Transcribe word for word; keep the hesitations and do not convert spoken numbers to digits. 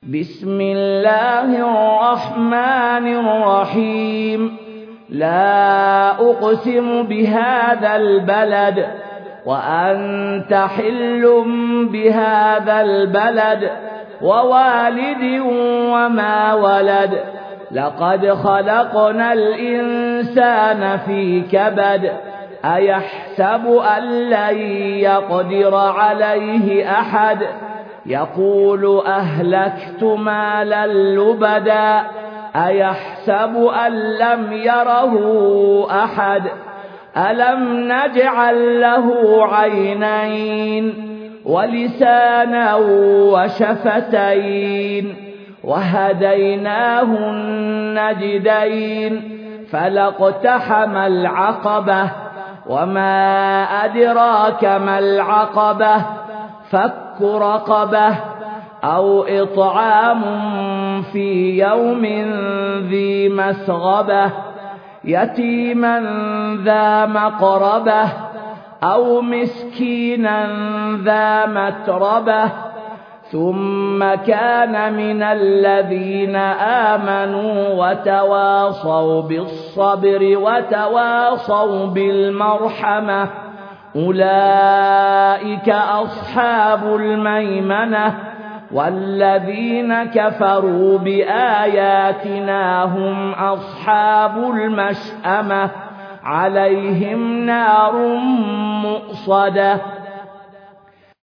بسم الله الرحمن الرحيم لا أقسم بهذا البلد وأنت حل بهذا البلد ووالد وما ولد لقد خلقنا الإنسان في كبد أيحسب أن لن يقدر عليه أحد يقول أهلكت مالا لبدا أيحسب أن لم يره أحد ألم نجعل له عينين ولسانا وشفتين وهديناه النجدين فلاقتحم العقبة وما أدراك ما العقبة فك رقبة أو إطعام في يوم ذي مسغبة يتيما ذا مقربة أو مسكينا ذا متربة ثم كان من الذين آمنوا وتواصوا بالصبر وتواصوا بالمرحمة أولئك أصحاب الميمنة والذين كفروا بآياتنا هم أصحاب المشأمة عليهم نار مؤصدة